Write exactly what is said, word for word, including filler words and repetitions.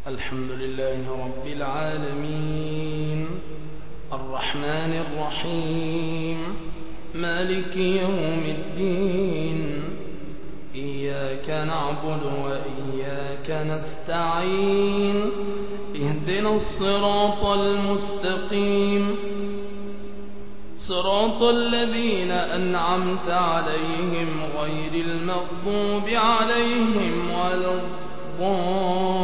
الحمد لله رب العالمين الرحمن الرحيم مالك يوم الدين إياك نعبد وإياك نستعين اهدنا الصراط المستقيم صراط الذين أنعمت عليهم غير المغضوب عليهم ولا الضالين